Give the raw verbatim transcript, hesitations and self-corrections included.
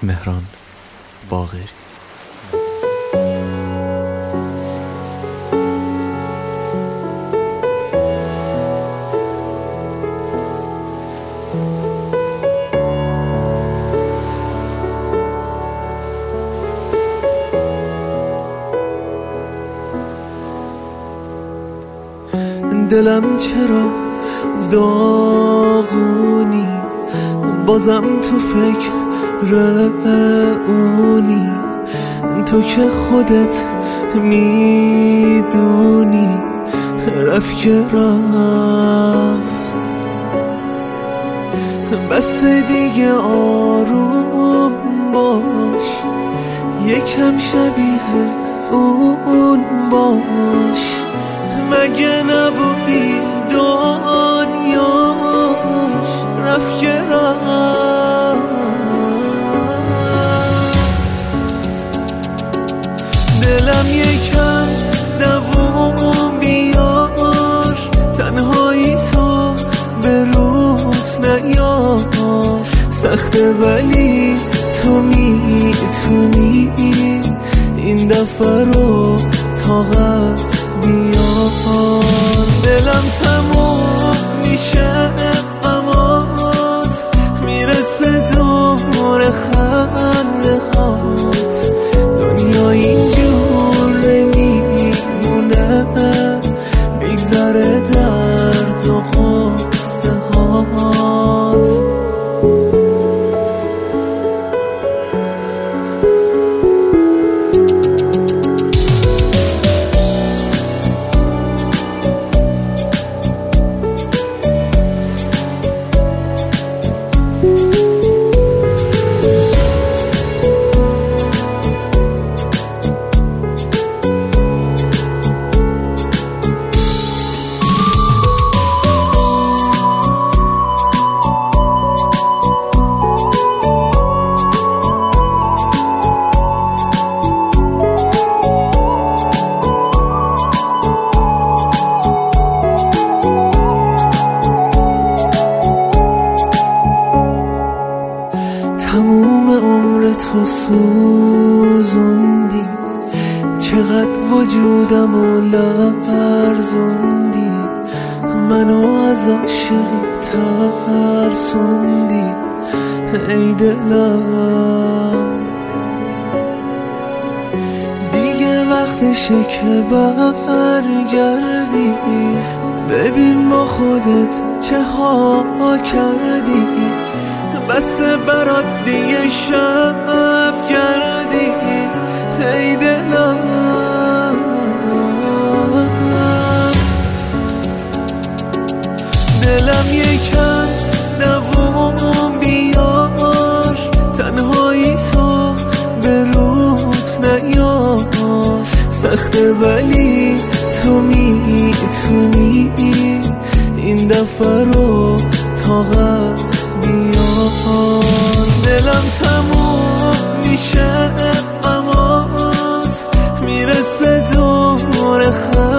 مهران باقری. دلم چرا داغونی، بازم تو فکر اونی، تو که خودت میدونی رفت که رفت، بس دیگه آروم باش، یکم شبیه اون باش، مگه نبودی دنیاش رفت که رفت. دلم یکم دووم بیار، تنهایی تو به روت نیار، سخته ولی تو میتونی این دفعه رو طاقت بیار. دلم تموم میشه غمات، میرسه دور خنده هات، دنیا اینجور نمیمونه، میگذره درد و غصه هات. تموم عمر تو سوزوندی، چقدر وجودم و لرزوندی، منو از عاشقی ترسوندی ای دلم. دیگه وقتشه که برگردی، ببین با خودت چه ها کردی، بسته برات دیگه شب کردی ای دلم. دلم یکم دووم بیار، تنهایی تو به روت نیار، سخته ولی تو میتونی این دفعه رو طاقت بیار. دلم تموم میشه غمات، میرسه دور خنده